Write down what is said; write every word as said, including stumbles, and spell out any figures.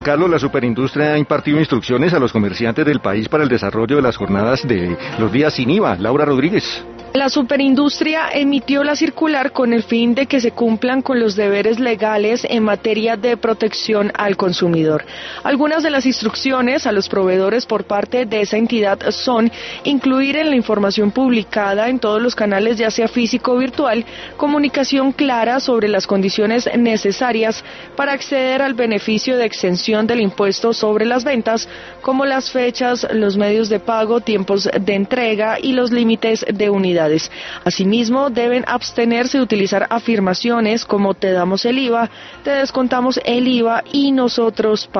Carlos, la superindustria ha impartido instrucciones a los comerciantes del país para el desarrollo de las jornadas de los días sin I V A. Laura Rodríguez. La superindustria emitió la circular con el fin de que se cumplan con los deberes legales en materia de protección al consumidor. Algunas de las instrucciones a los proveedores por parte de esa entidad son incluir en la información publicada en todos los canales, ya sea físico o virtual, comunicación clara sobre las condiciones necesarias para acceder al beneficio de exención del impuesto sobre las ventas, como las fechas, los medios de pago, tiempos de entrega y los límites de unidades. Asimismo, deben abstenerse de utilizar afirmaciones como te damos el I V A, te descontamos el I V A y nosotros